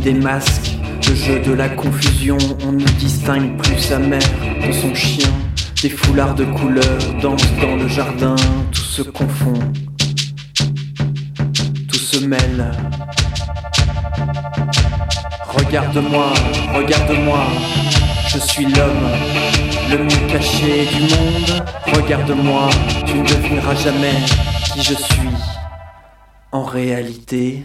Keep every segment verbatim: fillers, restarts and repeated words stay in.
des masques, le jeu de la confusion. On ne distingue plus sa mère de son chien. Des foulards de couleur dansent dans le jardin. Tout se confond, tout se mêle. Regarde-moi, regarde-moi, je suis l'homme le mieux caché du monde. Regarde-moi, tu ne devineras jamais qui je suis en réalité.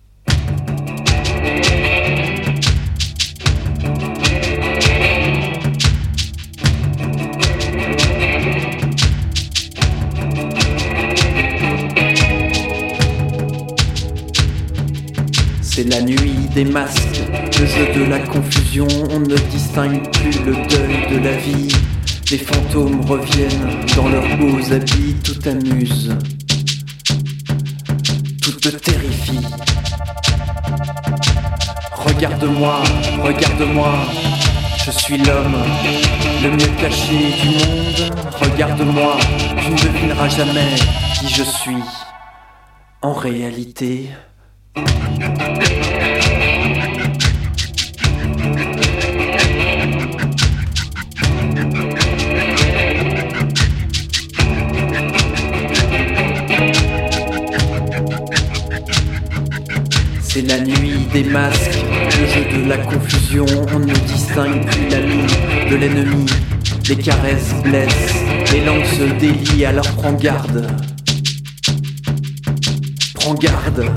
C'est la nuit des masques, le jeu de la confusion. On ne distingue plus le deuil de la vie. Les fantômes reviennent dans leurs beaux habits. Tout amuse, tout te terrifie. Regarde-moi, regarde-moi, je suis l'homme le mieux caché du monde. Regarde-moi, tu ne devineras jamais qui je suis en réalité. C'est la nuit des masques, le jeu de la confusion. On ne distingue plus l'ami de l'ennemi. Les caresses blessent, les langues se délient. Alors prends garde, prends garde.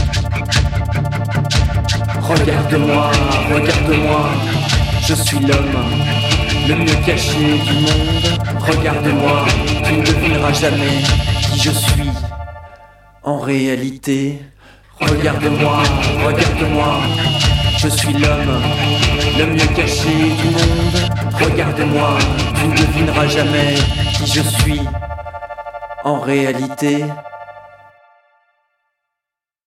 Regarde-moi, regarde-moi, je suis l'homme le mieux caché du monde. Regarde-moi, tu ne devineras jamais qui je suis en réalité. Regarde-moi, regarde-moi, je suis l'homme le mieux caché du monde. Regarde-moi, tu ne devineras jamais qui je suis en réalité.